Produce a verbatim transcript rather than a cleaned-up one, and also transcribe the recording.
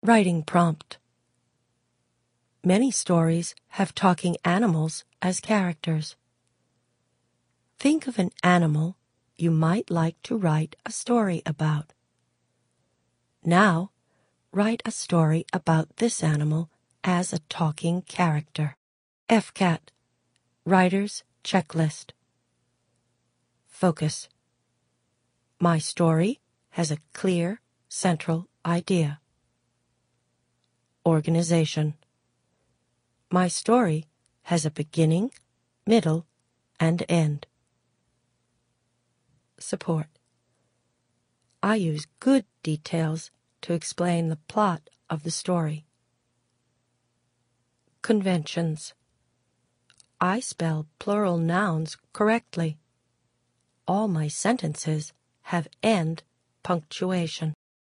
Writing prompt. Many stories have talking animals as characters. Think of an animal you might like to write a story about. Now, write a story about this animal as a talking character. F CAT, Writer's Checklist. Focus. My story has a clear, central idea. Organization. My story has a beginning, middle, and end. Support. I use good details to explain the plot of the story. Conventions. I spell plural nouns correctly. All my sentences have end punctuation.